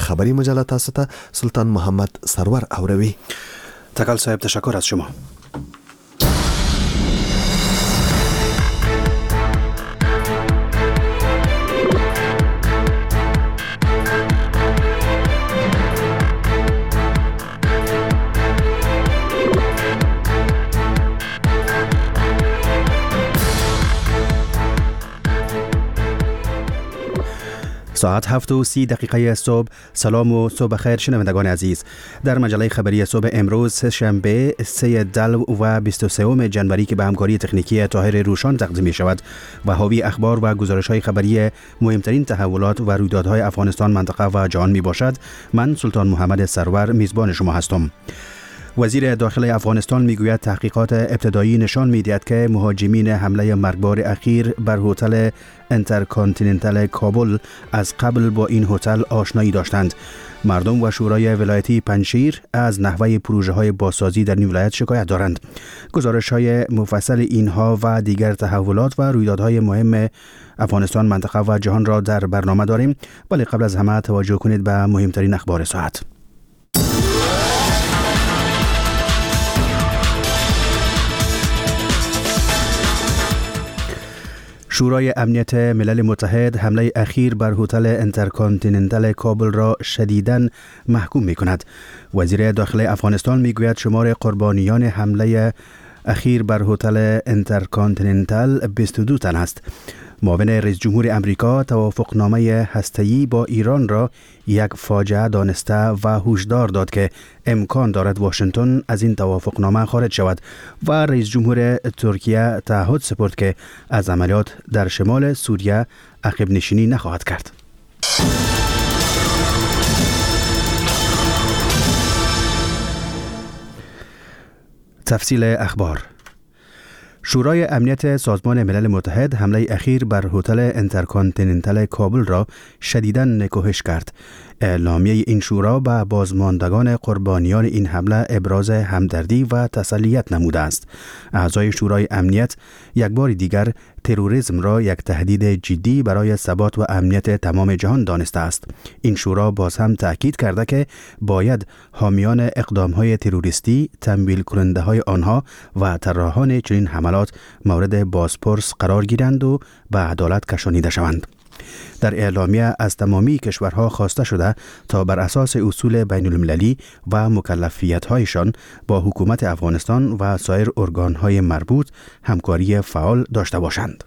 خبری مجله تاسو ته سلطان محمد سرور اوروي. تکل صاحب تشکر از شما. ساعت 7:30 صبح. سلام و صبح خیر شنوندگان عزیز. در مجله خبری صبح امروز شنبه 3 دلو و 23 جنوری که به همکاری تکنیکی طاهر روشان تقدیم می شود و حاوی اخبار و گزارش‌های خبری مهمترین تحولات و رویدادهای افغانستان، منطقه و جهان می باشد. من سلطان محمد سرور میزبان شما هستم. وزیر داخلی افغانستان میگوید تحقیقات ابتدایی نشان میدهد که مهاجمین حمله مرگبار اخیر بر هتل انترکانتیننتال کابل از قبل با این هتل آشنایی داشتند. مردم و شورای ولایتی پنجشیر از نحوه پروژه های بازسازی در این ولایت شکایت دارند. گزارش های مفصل اینها و دیگر تحولات و رویدادهای مهم افغانستان، منطقه و جهان را در برنامه داریم، ولی قبل از همه توجه کنید به مهمترین اخبار ساعت. شورای امنیت ملل متحد حمله اخیر بر هتل انترکانتیننتال کابل را شدیداً محکوم می کند. وزیر داخلی افغانستان می گوید شمار قربانیان حمله اخیر بر هتل انترکانتیننتال 22 تن است. معاون رئیس جمهور امریکا توافقنامه هسته‌ای با ایران را یک فاجعه دانسته و هشدار داد که امکان دارد واشنگتن از این توافقنامه خارج شود و رئیس جمهور ترکیه تعهد سپرد که از عملیات در شمال سوریه عقب نشینی نخواهد کرد. تفصیل اخبار. شورای امنیت سازمان ملل متحد حمله اخیر بر هتل انترکانتیننتال کابل را شدیداً نکوهش کرد. اعلامیه این شورا به بازماندگان قربانیان این حمله ابراز همدردی و تسلیت نموده است. اعضای شورای امنیت یک بار دیگر تروریسم را یک تهدید جدی برای ثبات و امنیت تمام جهان دانسته است. این شورا باز هم تأکید کرده که باید حامیان اقدامهای تروریستی، تمویل کننده های آنها و طراحان چنین حملات مورد بازپرس قرار گیرند و به عدالت کشانیده شوند. در اعلامیه از تمامی کشورها خواسته شده تا بر اساس اصول بین المللی و مکلفیت‌هایشان با حکومت افغانستان و سایر ارگان‌های مربوط همکاری فعال داشته باشند.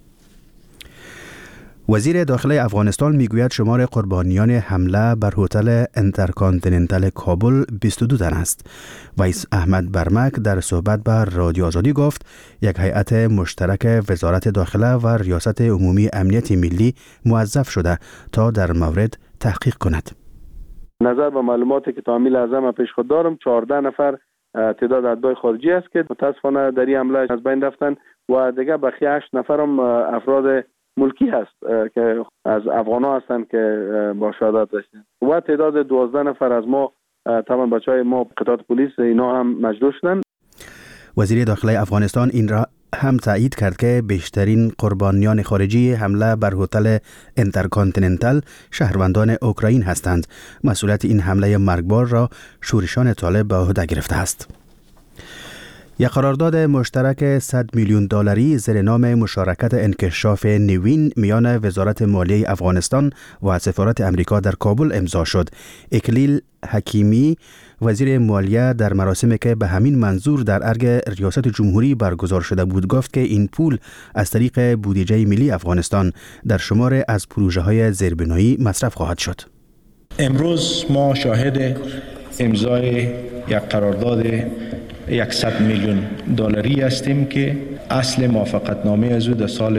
وزیر داخلی افغانستان میگوید شمار قربانیان حمله بر هتل انترکانتیننتال کابل 22 تن است. ویس احمد برمک در صحبت با رادیو آزادی گفت یک هیئت مشترک وزارت داخله و ریاست عمومی امنیت ملی موظف شده تا در مورد تحقیق کند. نظر به معلوماتی که تا امیل اعظم پیش خود دارم 14 نفر تعداد ادعای خارجی است که متاسفانه در این حمله از بین رفتن و دیگه بقیه 8 نفر هم افراد ملکی هست که از افغان‌ها هستند که با شهادت رسیدن و تعداد 12 نفر از ما تمام بچهای ما قطعات پلیس اینا هم مجروح شدند. وزیر داخلی افغانستان این را هم تایید کرد که بیشترین قربانیان خارجی حمله بر هتل انترکانتیننتال شهروندان اوکراین هستند. مسئولیت این حمله مرگبار را شورشان طالب به عهده گرفته است. یک قرارداد مشترک 100 میلیون دلاری زیر نام مشارکت انکشاف نوین میان وزارت مالیه افغانستان و سفارت امریکا در کابل امضا شد. اکلیل حکیمی وزیر مالیه در مراسمی که به همین منظور در ارگ ریاست جمهوری برگزار شده بود گفت که این پول از طریق بودجه ملی افغانستان در شمار از پروژه‌های زیربنایی مصرف خواهد شد. امروز ما شاهد امضای یک قرارداد 100 میلیون دلاری هستیم که اصل موافقتنامه از او در سال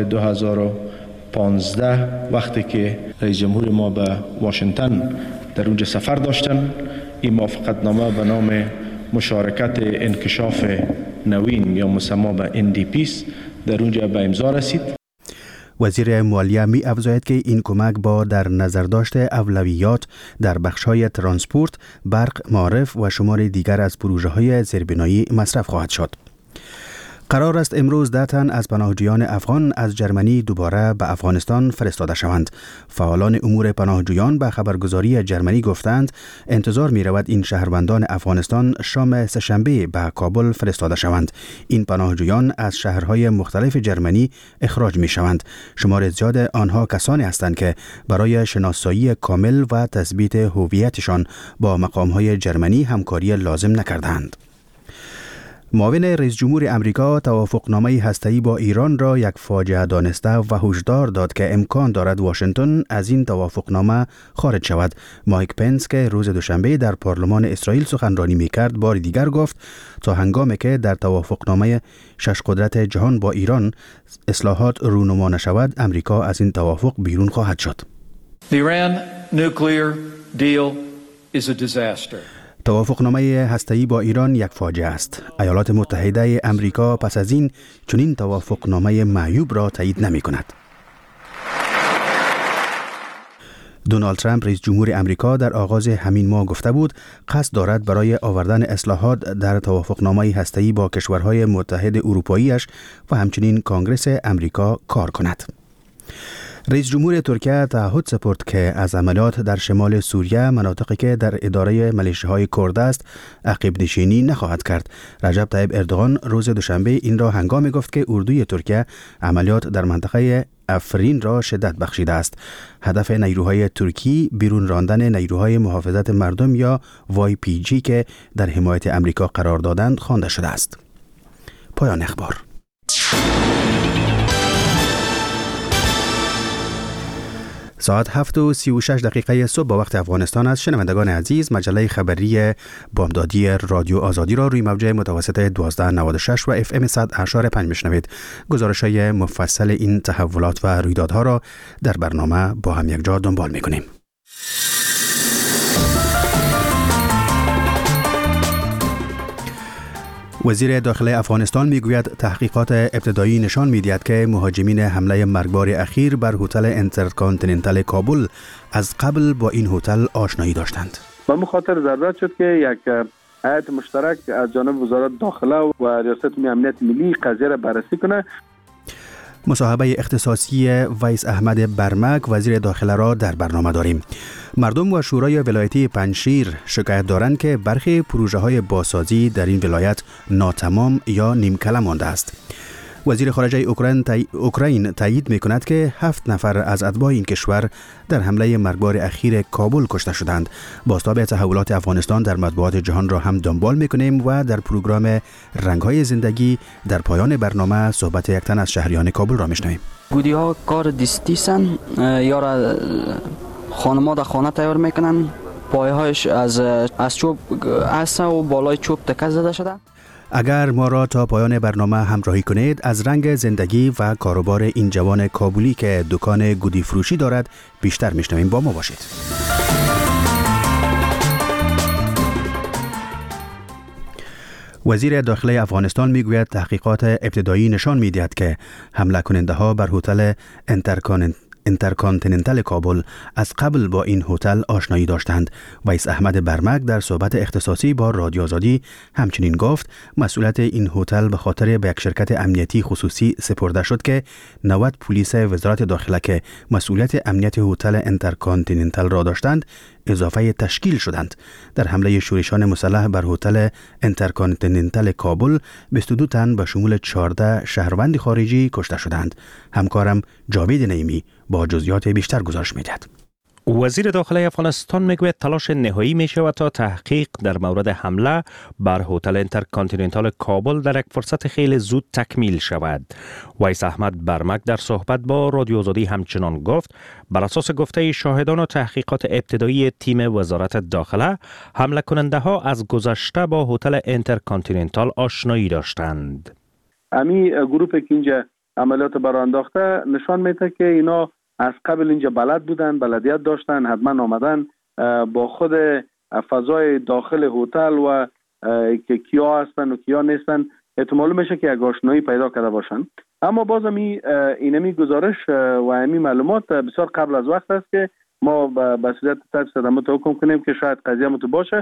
2015 وقتی که رئیس جمهور ما به واشنگتن در اونجا سفر داشتن، این موافقتنامه به نام مشارکت انکشاف نوین یا مسمى به NDPs در اونجا به امضا رسید. وزیر مالیه می افزاید که این کمک با در نظر داشت اولویات در بخش‌های ترانسپورت، برق، معارف و شمار دیگر از پروژه‌های زیربنایی مصرف خواهد شد. قرار است امروز 10 تن از پناهجویان افغان از جرمنی دوباره به افغانستان فرستاده شوند. فعالان امور پناهجویان به خبرگزاری جرمنی گفتند انتظار می رود این شهروندان افغانستان شام سه‌شنبه به کابل فرستاده شوند. این پناهجویان از شهرهای مختلف جرمنی اخراج می شوند. شمار زیاد آنها کسانی هستند که برای شناسایی کامل و تثبیت هویتشان با مقامهای جرمنی همکاری لازم نکردند. معاون رئیس جمهور امریکا توافقنامه هسته‌ای با ایران را یک فاجعه دانسته و هشدار داد که امکان دارد واشنگتن از این توافقنامه خارج شود. مایک پنس که روز دوشنبه در پارلمان اسرائیل سخنرانی می‌کرد بار دیگر گفت تا هنگامی که در توافقنامه 6 قدرت جهان با ایران اصلاحات رونما نشود امریکا از این توافق بیرون خواهد شد. The Iran nuclear deal is a disaster. توافقنامه هسته‌ای با ایران یک فاجعه است. ایالات متحده امریکا پس از این چنین توافقنامه معیوب را تایید نمی‌کند. دونالد ترامپ رئیس جمهور امریکا در آغاز همین ماه گفته بود قصد دارد برای آوردن اصلاحات در توافقنامه هسته‌ای با کشورهای متحد اروپایی‌اش و همچنین کنگره امریکا کار کند. رئیس جمهور ترکیه تعهد سپرد که از عملیات در شمال سوریه مناطقی که در اداره ملیشه‌های کرد است عقب نشینی نخواهد کرد. رجب طیب اردوغان روز دوشنبه این را هنگامی گفت که اردوی ترکیه عملیات در منطقه افرین را شدت بخشیده است. هدف نیروهای ترکی بیرون راندن نیروهای محافظت مردم یا YPG که در حمایت امریکا قرار دادند خوانده شده است. پایان اخبار. ساعت 7:36 صبح با وقت افغانستان است. شنوندگان عزیز، مجله خبری بامدادی رادیو آزادی را روی موج متوسط 1296 و FM 100.5 میشنوید. گزارش‌های مفصل این تحولات و رویدادها را در برنامه با هم یک جا دنبال می‌کنیم. وزیر داخله افغانستان میگوید تحقیقات ابتدایی نشان می‌دهد که مهاجمین حمله مرگبار اخیر بر هتل انترکانتیننتال کابل از قبل با این هتل آشنایی داشتند. به این خاطر ضرورت شد که یک هیئت مشترک از جانب وزارت داخله و ریاست امنیت ملی قضیه را بررسی کنه. مصاحبه اختصاصی ویس احمد برمک وزیر داخله را در برنامه داریم. مردم و شورای ولایتی پنجشیر شکایت دارند که برخی پروژه های بازسازی در این ولایت ناتمام یا نیمکله مانده است. وزیر خارجه اوکراین تایید می کند که 7 نفر از اتباع این کشور در حمله مرگبار اخیر کابل کشته شدند. بازتاب تحولات افغانستان در مطبوعات جهان را هم دنبال می کنیم و در پروگرام رنگ‌های زندگی در پایان برنامه صحبت یک تن از شهریان کابل را میشنویم. گودی ها کار دستیسن یا را خانم‌ها در خانه تیار میکنن. پایهایش از چوب است و بالای چوب تکه زده شده. اگر ما را تا پایان برنامه همراهی کنید از رنگ زندگی و کاروبار این جوان کابلی که دکان گودی فروشی دارد بیشتر میشنویم. با ما باشید. وزیر داخله افغانستان میگوید تحقیقات ابتدایی نشان میدهد که حمله کننده ها بر هتل انترکانتیننتال کابل از قبل با این هتل آشنایی داشتند. ویس احمد برمک در صحبت اختصاصی با رادیو آزادی همچنین گفت مسئولیت این هتل به خاطر به یک شرکت امنیتی خصوصی سپرده شد که 90 پلیس وزارت داخله که مسئولیت امنیت هتل انترکانتیننتال را داشتند اضافه تشکیل شدند. در حمله شورشان مسلح بر هتل انترکانتیننتال کابل 22 تن به شمول 14 شهروند خارجی کشته شدند. همکارم جاوید نعیمی با جزئیات بیشتر گزارش می‌دهد. وزیر داخله افغانستان میگوید تلاش نهایی می شود تا تحقیق در مورد حمله بر هتل انترکانتیننتال کابل در یک فرصت خیلی زود تکمیل شود. ویس احمد برمک در صحبت با رادیو آزادی همچنان گفت بر اساس گفته شاهدان و تحقیقات ابتدایی تیم وزارت داخله حمله کننده ها از گذشته با هتل انترکانتیننتال آشنایی داشتند. امی گروه که اینجا عملیات برانداخته نشان میده که اینا از قبل اینجا بلد بودن، بلدیت داشتن، حتما آمدن با خود فضای داخل هتل و که کیا هستن و کیا نیستن احتمال میشه که یک آشنایی پیدا کرده باشن. اما باز اینمی گزارش و امی معلومات بسیار قبل از وقت است که ما به صورت تجسد حکم کنیم که شاید قضیه متو باشه.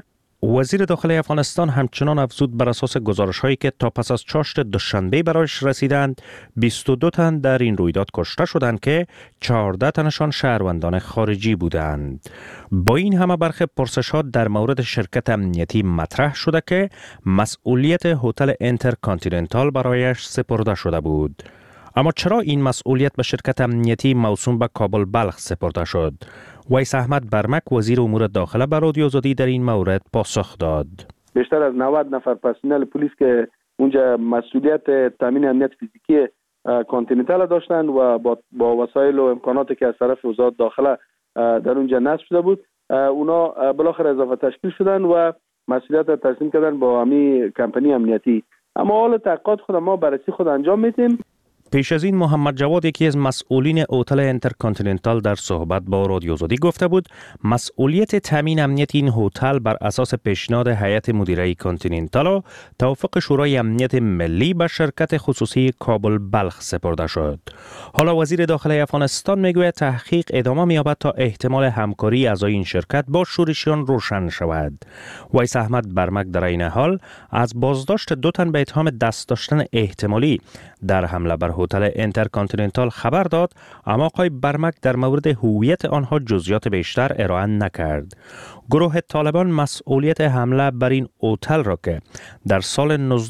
وزیر داخلی افغانستان همچنان افزود بر اساس گزارش‌هایی که تا پس از چاشت دوشنبه برایش رسیدند 22 تن در این رویداد کشته شدند که 14 تنشان شهروندان خارجی بودند. با این همه برخی پرسش‌ها در مورد شرکت امنیتی مطرح شده که مسئولیت هتل انترکانتیننتال برایش سپرده شده بود. اما چرا این مسئولیت به شرکت امنیتی موسوم به کابل بلخ سپرده شد؟ ویس احمد برمک وزیر امور داخله به رادیو آزادی در این مورد پاسخ داد. بیشتر از 90 نفر پرسنل پلیس که اونجا مسئولیت تامین امنیت فیزیکی کانتیننتال داشتند و با وسایل و امکاناتی که از طرف وزارت داخله در اونجا نصب شده بود، اونا بالاخره اضافه تشکیل شدن و مسئولیت را تسلیم کردن با همین کمپانی امنیتی. اما حال تحقیقات خود ما بررسی خود انجام میدیم. پیش از این محمد جواد، یکی از مسئولین هتل انترکانتیننتال، در صحبت با رادیو آزادی گفته بود مسئولیت تامین امنیت این هتل بر اساس پیشنهاد هیئت مدیره کانتیننتال و توافق شورای امنیت ملی به شرکت خصوصی کابل بلخ سپرده شد. حالا وزیر داخلی افغانستان میگوید تحقیق ادامه می‌یابد تا احتمال همکاری اعضای این شرکت با شورشیان روشن شود. ویس احمد برمک در این حال از بازداشت 2 تن به اتهام دست داشتن احتمالی در حمله بر هتل انترکانتیننتال خبر داد، اما آقای برمک در مورد هویت آنها جزئیات بیشتر ارائه نکرد. گروه طالبان مسئولیت حمله بر این هتل را که در سال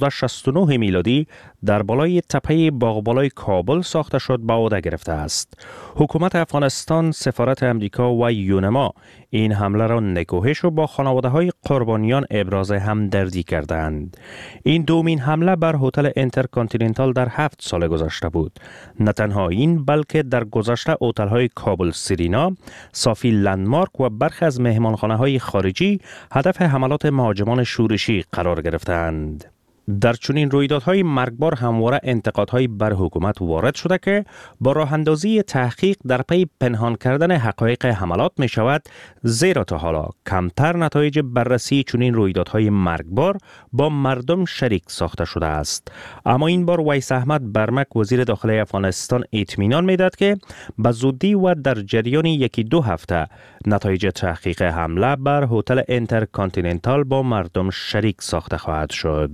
1969 میلادی در بالای تپه باغبالای کابل ساخته شد به عهده گرفته است. حکومت افغانستان، سفارت امریکا و یونما این حمله را نکوهش و با خانواده‌های قربانیان ابراز همدردی کردند. این دومین حمله بر هتل انترکانتیننتال در 7 سال گذشته بود. نه تنها این، بلکه در گذشته هتل‌های کابل سرینا، صافی لندمارک و برخی از مهمانخانه‌های خارجی هدف حملات مهاجمان شورشی قرار گرفتند. در چنین رویدادهای مرگبار همواره انتقادهای بر حکومت وارد شده که با راه اندازی تحقیق در پی پنهان کردن حقایق حملات می شود، زیرا تا حالا کمتر نتایج بررسی چنین رویدادهای مرگبار با مردم شریک ساخته شده است. اما این بار ویس احمد برمک وزیر داخلی افغانستان اطمینان می داد که به زودی و در جریان 1-2 هفته نتایج تحقیق حمله بر هتل انترکانتیننتال با مردم شریک ساخته خواهد شد.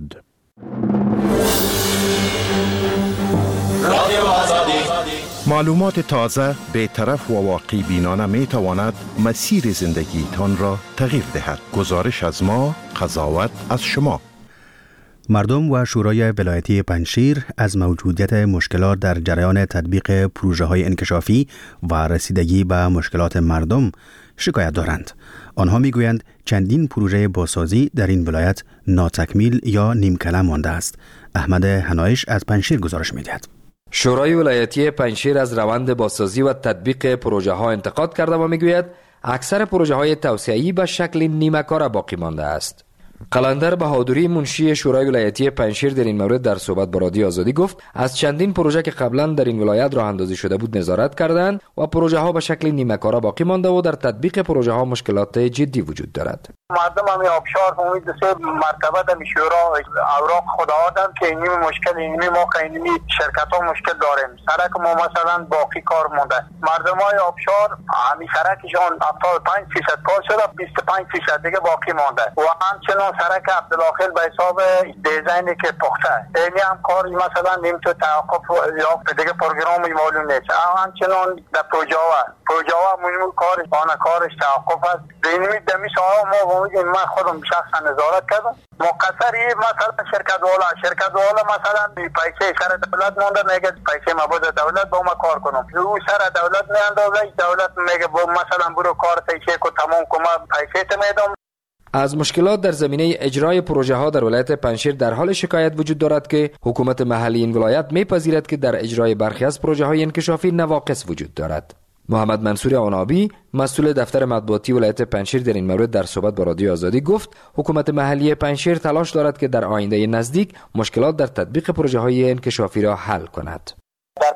معلومات تازه، بی‌طرف و واقعی بینانه می تواند مسیر زندگی تان را تغییر دهد. گزارش از ما، قضاوت از شما. مردم و شورای ولایتی پنجشیر از موجودیت مشکلات در جریان تطبیق پروژه‌های انکشافی و رسیدگی به مشکلات مردم شکایت دارند. آنها میگویند چندین پروژه بازسازی در این ولایت ناتکمیل یا نیمکلام مانده است. احمد حنایش از پنجشیر گزارش می‌دهد. شورای ولایتی پنجشیر از روند بازسازی و تطبیق پروژه ها انتقاد کرده و میگوید اکثر پروژه های توسعه‌ای به شکل نیمه کاره باقی مانده است. قلندر بهادری، منشی شورای ولایتی پنجشیر، در این مورد در صحبت با رادیو آزادی گفت از چندین پروژه که قبلا در این ولایت راه اندازی شده بود نظارت کردند و پروژه ها به شکل نیمه کاره باقی مانده و در تطبیق پروژه ها مشکلات جدی وجود دارد. مردم هم آبشار امید سه مرتبه در شورا اوراق خدا دادن که این مشکل اینمی ما که اینمی شرکت ها مشکل داریم. سرک ما مثلا باقی کار مونده. مردم های آبشار همی سرکشان 75% کار شده، 25% دیگه باقی مونده و همچنان سرک عبدالآخر به حساب دیزاینی که پخته اینی هم کار مثلا نیم تو توقف یا دیگه پروگرام معلوم نیست. همچنان در پروژه ها مهم کار آن کارش توقف است. اینمی دمی ساعت ما من خودم شخصا نظارت کردم. مقصری مثلا شرکت والا مثلا پیسه سر دولت مونده، میگه پیسه ما بود دولت با ما کار کنم. او سر دولت میاندازه، دولت میگه مثلا برو کار پیسه کو تمام کنم، پیسه ت میدم. از مشکلات در زمینه اجرای پروژه ها در ولایت پنجشیر در حال شکایت وجود دارد که حکومت محلی این ولایت میپذیرد که در اجرای برخی از پروژه های انکشافی نواقص وجود دارد. محمد منصور آنابی، مسئول دفتر مطبوعاتی ولایت پنجشیر، در این مورد در صحبت با رادیو آزادی گفت حکومت محلی پنجشیر تلاش دارد که در آینده نزدیک مشکلات در تطبیق پروژه های انکشافی را حل کند. در پنجشیر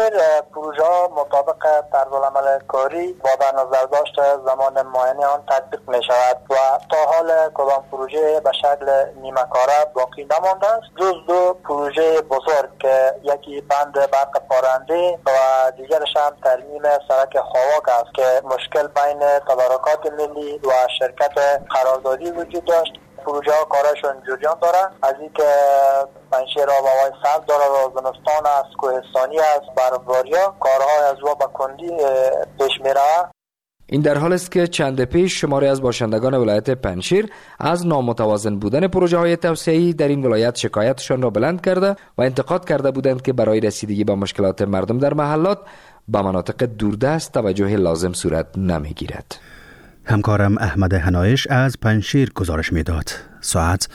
پنجشیر پروژه مطابق طرزالعمل کاری با در نظر داشت زمان معین آن تطبیق می شود و تا حال کدام پروژه به شکل نیمه کاره باقی نمانده است جز دو پروژه بزرگ که یکی بند برق پارنده و دیگرش هم ترمیم سرک خواک است که مشکل بین تدارکات ملی و شرکت قراردادی وجود داشت. پروژه ها کارشون جریان داره از اینکه پنجشیر آب و هوای سبز داره و زمستان است، کوهستانی است، برفباری ها کارهای از و به کندی پیش میره. این در حال است که چند پیش شماری از باشندگان ولایت پنجشیر از نامتوازن بودن پروژه های توسعه‌ای در این ولایت شکایتشان را بلند کرده و انتقاد کرده بودند که برای رسیدگی به مشکلات مردم در محلات به مناطق دوردست توجه لازم صورت نمیگیرد. همکارم احمد حنایش از پنجشیر گزارش میداد. ساعت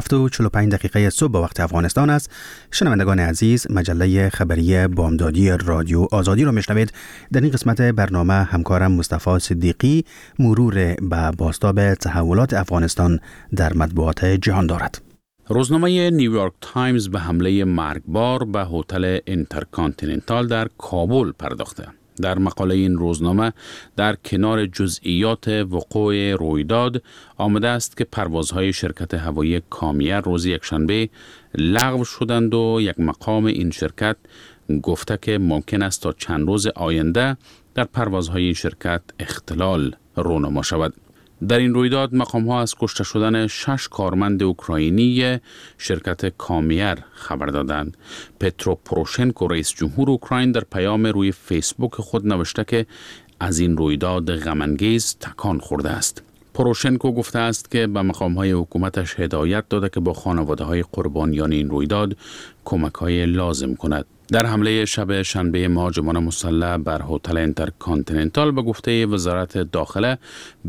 7:45 صبح به وقت افغانستان است. شنوندگان عزیز، مجله خبری بامدادی رادیو آزادی را میشنوید. در این قسمت برنامه همکارم مصطفی صدیقی مرور به بازتاب تحولات افغانستان در مطبوعات جهان دارد. روزنامه نیویورک تایمز به حمله مرگبار به هتل اینترکانتیننتال در کابل پرداخته. در مقاله این روزنامه در کنار جزئیات وقوع رویداد آمده است که پروازهای شرکت هوایی کامیر روز یکشنبه لغو شدند و یک مقام این شرکت گفته که ممکن است تا چند روز آینده در پروازهای این شرکت اختلال رونما شود. در این رویداد مقام‌ها از کشته شدن 6 کارمند اوکراینی شرکت کامیر خبر دادند. پترو پوروشنکو رئیس جمهور اوکراین در پیام روی فیسبوک خود نوشته که از این رویداد غم‌انگیز تکان خورده است. پوروشنکو گفته است که به مقام‌های حکومتش هدایت داده که با خانواده‌های قربانیان این رویداد کمک‌های لازم کند. در حمله شب شنبه مهاجمان مسلح بر هتل اینترکانتیننتال به گفته وزارت داخله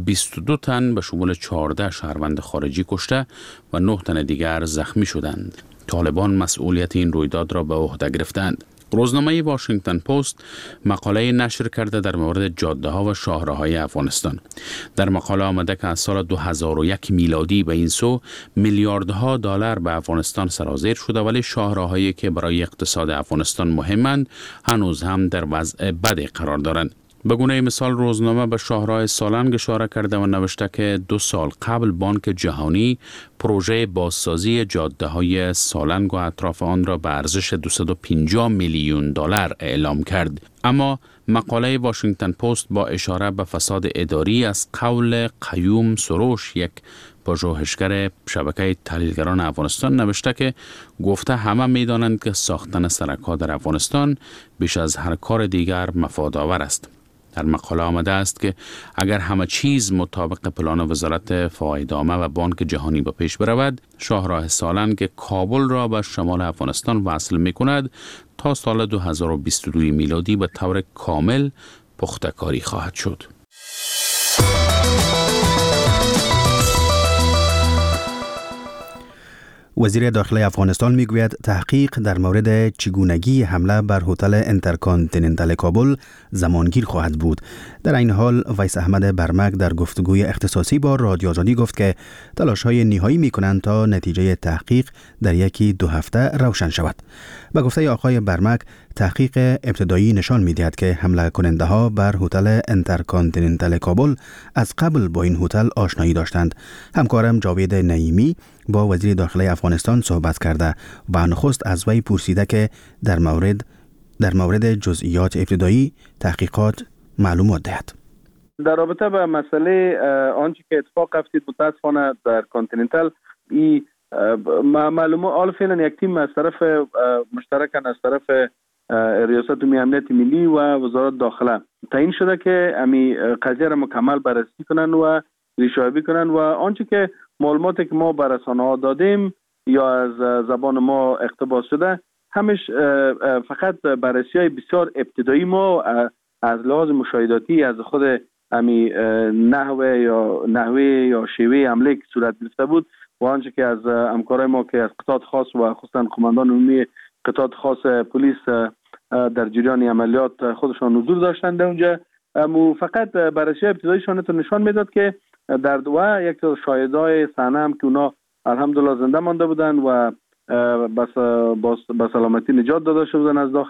22 تن به شمول 14 شهروند خارجی کشته و 9 تن دیگر زخمی شدند. طالبان مسئولیت این رویداد را به عهده گرفتند. روزنامه واشنگتن پست مقاله نشر کرده در مورد جاده‌ها و شاهراهای افغانستان. در مقاله آمده که از سال 2001 میلادی به این سو میلیاردها دلار به افغانستان سرازیر شده، ولی شاهراهایی که برای اقتصاد افغانستان مهمند هنوز هم در وضع بدی قرار دارند. به گونه مثال روزنامه به شاهراه سالنگ اشاره کرده و نوشته که 2 سال قبل بانک جهانی پروژه بازسازی جاده‌های سالنگ و اطراف آن را به ارزش 250 میلیون دلار اعلام کرد. اما مقاله واشنگتن پست با اشاره به فساد اداری از قول قیوم سروش، یک پژوهشگر شبکه تحلیلگران افغانستان، نوشته که گفته همه می‌دانند که ساختن سرک‌ها در افغانستان بیش از هر کار دیگر مفادآور است. در مقاله آمده است که اگر همه چیز مطابق پلان وزارت فایده‌عامه و بانک جهانی به پیش برود، شاهراه سالنگ کابل را به شمال افغانستان وصل می‌کند تا سال 2022 میلادی به طور کامل پخته کاری خواهد شد. وزیر داخلی افغانستان میگوید تحقیق در مورد چگونگی حمله بر هتل اینترکانتیننتال کابل زمانگیر خواهد بود. در این حال ویس احمد برمک در گفتگوی اختصاصی با رادیو آزادی گفت که تلاش‌های نهایی می‌کنند تا نتیجه تحقیق در 1-2 هفته روشن شود. به گفته آقای برمک، تحقیق ابتدایی نشان می‌دهد که حمله کننده‌ها بر هتل اینترکانتیننتال کابل از قبل با این هتل آشنایی داشتند. همکارم جاوید نعیمی با وزیر داخلی افغانستان صحبت کرده و نخست از وی پرسیده که در مورد جزئیات ابتدایی تحقیقات معلومات دهد. در رابطه با مسئله آنچه که اتفاق افتید متاسفانه در کانتیننتال، این معلومات حال فعلا یک تیم از طرف مشترکاً از طرف ریاست امنیت ملی و وزارت داخله تعیین شده که امی قضیه را مکمل بررسی کنن و ریشه‌یابی کنن و آنچه که معلوماتی که ما به رسانه‌ها دادیم یا از زبان ما اقتباس شده همش فقط بررسی‌های بسیار ابتدایی ما از لحاظ مشاهداتی از خود امی نحوه یا شیوه حمله که صورت گرفته بود و آنچه که از همکارای ما که از قطاع خاص و خصوصا قماندان عمومی قطاع خاص پلیس در جریان عملیات خودشان حضور داشتند اونجا، فقط بررسی ابتداییشان نشان میداد که در یک شاهدای صحنه هم که اونا الحمدلله زنده مانده بودن و بس سلامتی نجات داده شده بودن از داخل،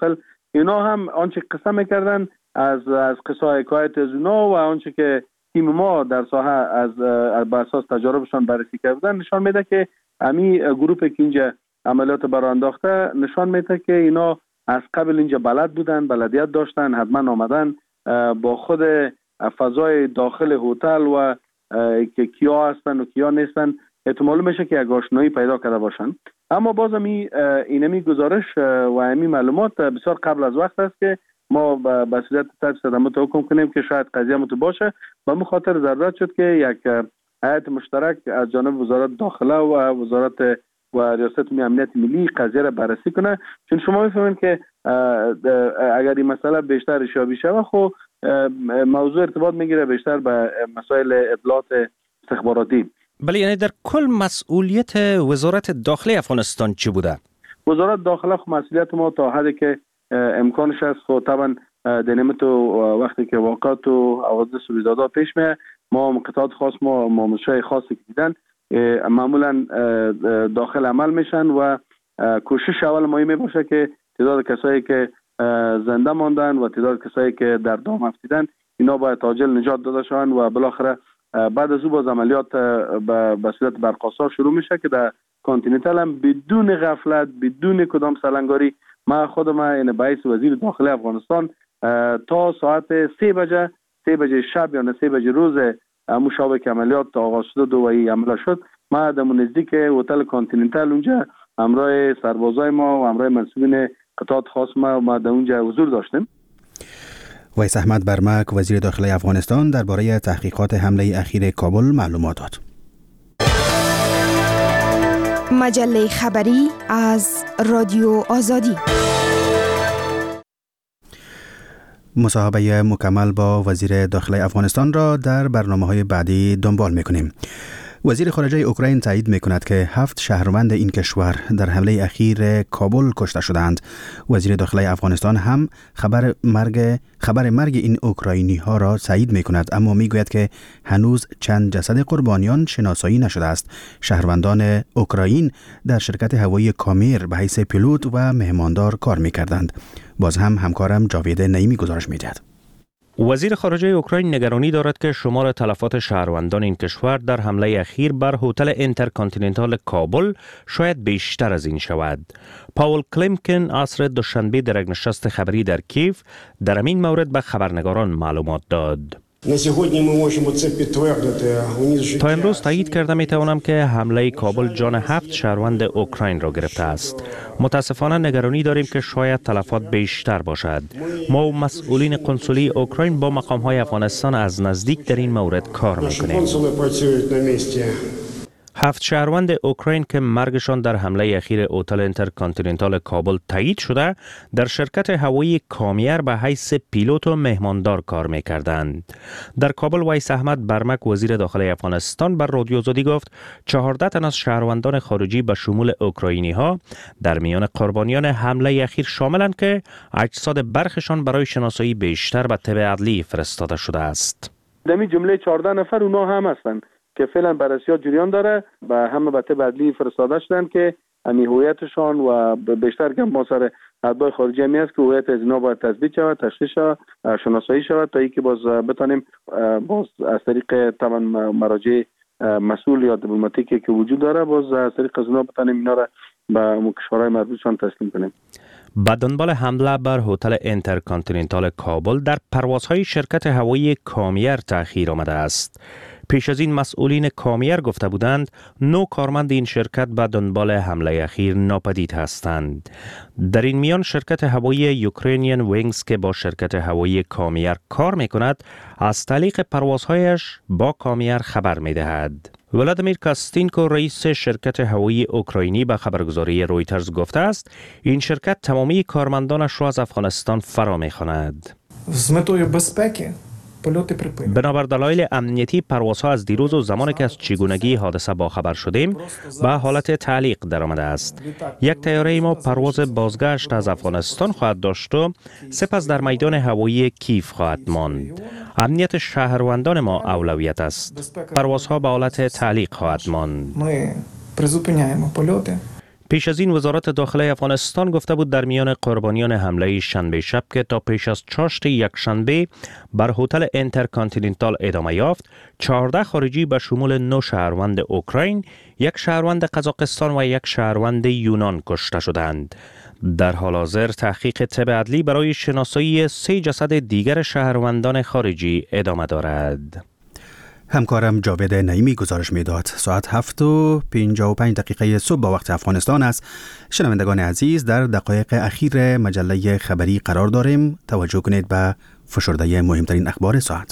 اینا هم آنچه قصه میکردن از قصه حکایت از اونا و آنچه که تیم ما در ساحه از بر اساس تجاربشان بررسی کردن نشان میده که امی گروپی که اینجا عملیات برای انداخته نشان میده که اینا از قبل اینجا بلد بودن، بلدیت داشتن، حتما آمدن با خود فضای داخل هتل و که کیا هستن و کیا نیستن احتمال میشه که یک آشنایی پیدا کرده باشن. اما بازم اینمی گزارش و امی معلومات بسیار قبل از وقت است که ما به صورت تفصیلی حکم کنیم که شاید قضیه متو باشه. به همین خاطر ضرورت شد که یک هیئت مشترک از جانب وزارت داخله و وزارت و ریاست امنیت ملی قضیه را بررسی کنه، چون شما میفهمید که اگر این مسئله بیشتر ریشابی شود خب موضوع ارتباط میگیره بیشتر به مسائل اطلاعات استخباراتی. بله، یعنی در کل مسئولیت وزارت داخله افغانستان چی بوده؟ وزارت داخله خب مسئولیت ما تا حدی که امکانش است خب طبعا دنیمت وقتی که واقعات و حوادث رویدادها پیش میاد ما قطعات خاص ما مامورای خاصی که دیدن معمولا داخل عمل میشن و کوشش اول ما این باشه که تعداد کسایی که زنده ماندن و تعداد کسایی که در دام افتیدن اینا باید عاجل نجات داده شوند و بالاخره بعد از او باز عملیات به صورت برقرار شروع میشه که در کانتیننتال هم بدون غفلت بدون کدام سلنگاری ما خودم این باعث وزیر داخله افغانستان تا ساعت 3 بجه شب یا 3 بجه روز مشابه که عملیات آغاز شد و این عمل شد ما در نزدیک هتل کانتیننتال اونجا همراه سربازای ما و همراه منصوبین قطعات خاص ما در اونجا حضور داشتیم. ویس احمد برمک وزیر داخله افغانستان درباره تحقیقات حمله اخیر کابل معلومات داد. مجله خبری از رادیو آزادی. مصاحبه مکمل با وزیر داخله افغانستان را در برنامه‌های بعدی دنبال می‌کنیم. وزیر خارجه اوکراین تایید می‌کند که 7 شهروند این کشور در حمله اخیر کابل کشته شدند. وزیر داخله افغانستان هم خبر مرگ این اوکراینی‌ها را تایید می‌کند، اما می‌گوید که هنوز چند جسد قربانیان شناسایی نشده است. شهروندان اوکراین در شرکت هوایی کامیر به حیث پیلوت و مهماندار کار می‌کردند. باز هم همکارم جاوید نعیمی گزارش می‌دهد. وزیر خارجه اوکراین نگرانی دارد که شمار تلفات شهروندان این کشور در حمله اخیر بر هتل اینترکانتیننتال کابل شاید بیشتر از این شود. پاول کلیمکن عصر دوشنبه در یک نشست خبری در کیف در این مورد به خبرنگاران معلومات داد. تا امروز تایید کرده می توانم که حمله کابل جان 7 شهروند اوکراین را گرفته است. متاسفانه نگرانی داریم که شاید تلفات بیشتر باشد. ما و مسئولین قنصلی اوکراین با مقام های افغانستان از نزدیک در این مورد کار میکنیم. 7 شهروند اوکراین که مرگشان در حمله اخیر هتل اینترکانتیننتال کابل تایید شده در شرکت هوایی کامیر به حیث پیلوت و مهماندار کار می‌کردند. در کابل ویس احمد برمک وزیر داخله افغانستان بر رادیو آزادی گفت 14 تن از شهروندان خارجی به شمول اوکراینی‌ها در میان قربانیان حمله اخیر شاملند که اجساد برخشان برای شناسایی بیشتر به طب عدلی فرستاده شده است. در این جمله 14 نفر اونا هم هستند که فعلا بررسیات جریان داره و همه به طب عدلی فرستاده شدن که امی هویتشان و بیشتر که ما سر ادعای خارجی همی است که هویت از اینا باید تثبیت شود، تشخیص شود، شناسایی شود تا اینکه باز بتانیم باز از طریق طبعا مراجع مسئول یا دیپلماتیکی که وجود داره باز از طریق از اونا بتانیم اینا را به کشورهای مربوطشان تسلیم کنیم. با دنبال حمله بر هتل اینترکانتیننتال کابل در پروازهای شرکت هوایی کامیر تأخیر آمده است. پیش از این مسئولین کامیر گفته بودند 9 کارمند این شرکت به دنبال حمله اخیر ناپدید هستند. در این میان شرکت هوایی یوکرینین وینگز که با شرکت هوایی کامیر کار میکند از تعلیق پروازهایش با کامیر خبر میدهد. ولادیمیر کاستینکو رئیس شرکت هوایی اوکراینی به خبرگزاری رویترز گفته است این شرکت تمامی کارمندانش را از افغانستان فرا میخواند. з метою безпеки польоти припинені. بنابر دلایل امنیتی پروازها از دیروز و زمانی که از چگونگی حادثه باخبر شدیم به حالت تعلیق درآمده است. یک طیاره ما پرواز بازگشت از افغانستان خواهد داشت و سپس در میدان هوایی کیف خواهد ماند. امنیت شهروندان ما اولویت است. پروازها به حالت تعلیق خواهد ماند. Ми призупиняємо польоти. پیش از این وزارت داخله افغانستان گفته بود در میان قربانیان حمله شنبه شب که تا پیش از چاشت یک شنبه بر هتل انترکانتیننتال ادامه یافت، 14 خارجی به شمول 9 شهروند اوکراین، یک شهروند قزاقستان و یک شهروند یونان کشته شدند. در حال حاضر تحقیق طب عدلی برای شناسایی 3 جسد دیگر شهروندان خارجی ادامه دارد. همکارم جاوید نعیمی گزارش میداد. ساعت 7:55 صبح با وقت افغانستان است. شنوندگان عزیز، در دقایق اخیر مجله خبری قرار داریم. توجه کنید به فشرده مهمترین اخبار ساعت.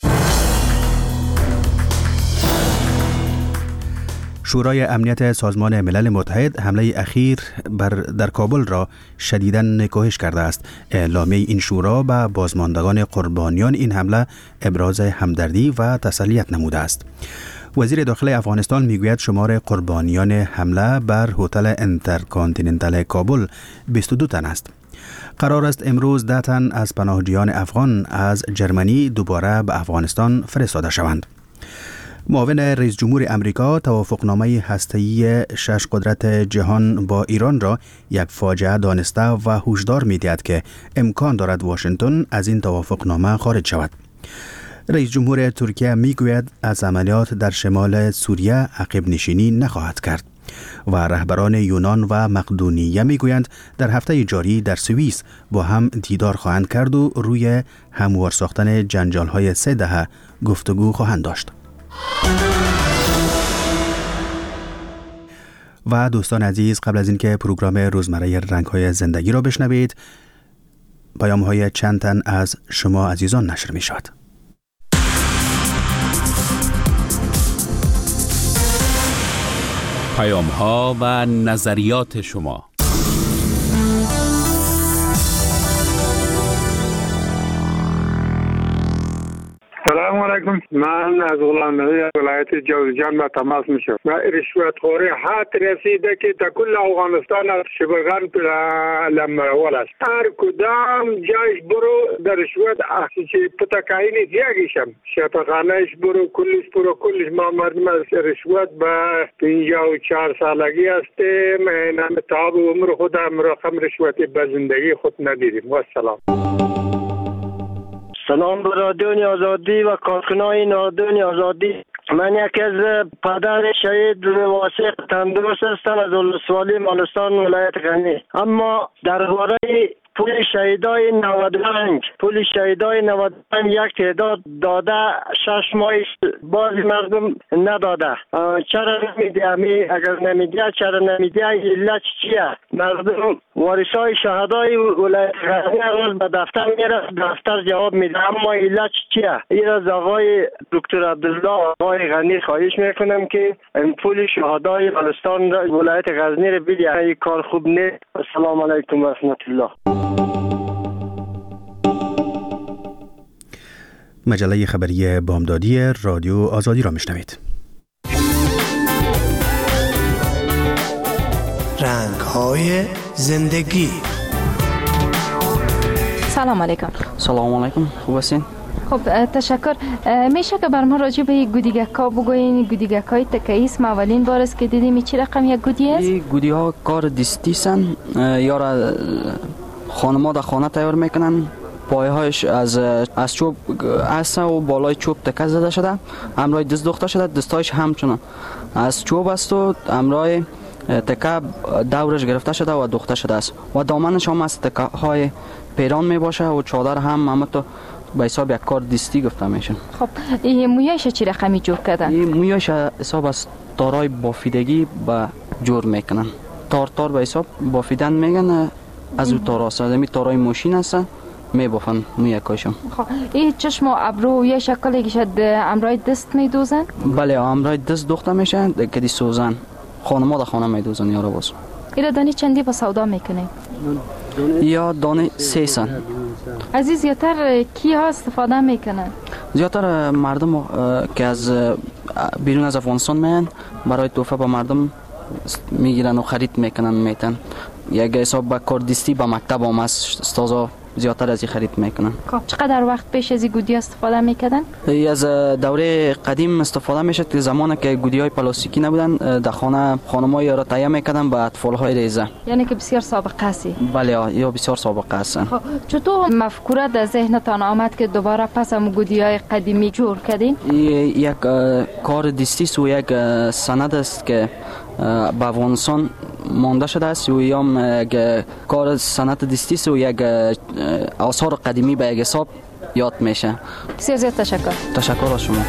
شورای امنیت سازمان ملل متحد حمله اخیر در کابل را شدیداً نکوهش کرده است. اعلامیه این شورا به بازماندگان قربانیان این حمله ابراز همدردی و تسلیت نموده است. وزیر داخلی افغانستان میگوید شمار قربانیان حمله بر هتل انترکانتیننتال کابل 22 تن است. قرار است امروز 10 تن از پناهجویان افغان از جرمنی دوباره به افغانستان فرستاده شوند. معاون رئیس جمهور امریکا توافقنامه هسته‌ای 6 قدرت جهان با ایران را یک فاجعه دانسته و هشدار می‌دهد که امکان دارد واشنگتن از این توافقنامه خارج شود. رئیس جمهور ترکیه میگوید از عملیات در شمال سوریه عقب نشینی نخواهد کرد و رهبران یونان و مقدونیه میگویند در هفته جاری در سوئیس با هم دیدار خواهند کرد و روی هموار ساختن جنجال‌های 3 دهه گفتگو خواهند داشت. و دوستان عزیز، قبل از اینکه پروگرام روزمره رنگ‌های زندگی را بشنوید، پیام‌های چند تن از شما عزیزان نشر می‌شود. پیام‌ها و نظریات شما. سلام علیکم. من از غلامنبی ولایت جوزجان با تماس میشم. و رشوتخوری حد رسیده که تا کل افغانستان از شبرغان لمرول است. هر کدام جایش برو در رشوت اخیچه پتکایی نیست یکیشم. شفاخانهش برو کلش ما مردم از رشوت با 54 سالگی هستیم. نام تاب عمر خودم رقم رشوتی به زندگی خود ندیدیم. و السلام. سلام به رادیو آزادی و کارکنان رادیو آزادی. من یکی از پدر شهید واسق تندرست هستم از ولسوالی مالستان ولایت غنی. اما درباره پول شهیدای 95 یک تعداد داده 6 ماه بعضی مردم نداده. چرا نمیده؟ اگر نمیده چرا نمیده؟ علت چیه؟ مردم وارثای شهدای ولایت غزنی روز به دفتر میره، دفتر جواب میده، اما علت چیه؟ این از آقای دکتر عبدالله آقای غنی خواهش میکنم که پول شهدای بلوچستان ولایت غزنی رو بده. این کار خوب نیست. السلام علیکم و رحمت الله. مجله خبری بامدادی رادیو آزادی را میشنوید. رنگ‌های زندگی. سلام علیکم. سلام علیکم. خوب هستین؟ خب تشکر. میشه که بر ما راجع به گودیگک‌ها بگوین؟ گودیگک‌های تکه‌ای است. اولین بار است که دیدیم. چه رقم یک گودی است؟ این گودی‌ها کار دستی سن. یا خانم‌ها در خانه تیار میکنن. پایهایش از چوب است و بالای چوب تکه زده شده. همراه دست دوخته شده. دستایش همچنان از چوب است و همراه تکه دورش گرفته شده و دوخته شده است و دامنش هم از تکه های پیران می باشه و چادر هم همه به حساب یک کار دستی گفته میشه. خب این مویایش چی رقمی جور کردن؟ این مویایش حساب از تارای بافیدگی به جور میکنن. تار به حساب بافیدن میگن. از او تار است. می تارای ماشین است میبافن مویکایشم. خب این چشم و ابرو یه شکلی که شد امرای دست میدوزن؟ بله امرای دست دوخته میشه که دی سوزن. خانم‌ها در خانه میدوزن یارو باز. اینا دانی چندی با سودا میکنه؟ یا دانه 3 سن. از این زیادتر کی ها استفاده میکنن؟ زیادتر مردم که از بیرون از افغانستان میان برای تحفه به مردم میگیرن و خرید میکنن میتن. یک حساب با کار دستی با مکتب هم است. استازا زیادتر از این خرید میکنن. چقدر وقت پیش از این گودی استفاده میکردن؟ از دوره قدیم استفاده میشد که زمانی که گودی های پلاستیکی نبودن در خانم‌ها را تهیه میکردن به اطفال های ریزه. یعنی که بسیار سابقه است. بله یا بسیار سابقه است. چطور مفکوره در ذهنتان آمد که دوباره پس هم گودی های قدیمی جور کردین؟ یک کار دستی است و یک سند است که به افغانستان مانده شده است و یا یک کار سند دستی است و یک آثار قدیمی به یک حساب یاد میشه. بسیار زیاد تشکر. تشکر از شما.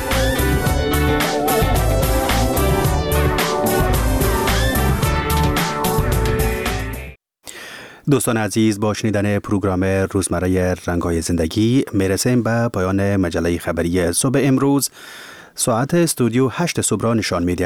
دوستان عزیز، با شنیدن پروگرام روزمره رنگ‌های زندگی میرسیم به پایان مجله خبری صبح امروز. ساعت استودیو 8 صبح را نشان می‌دهد.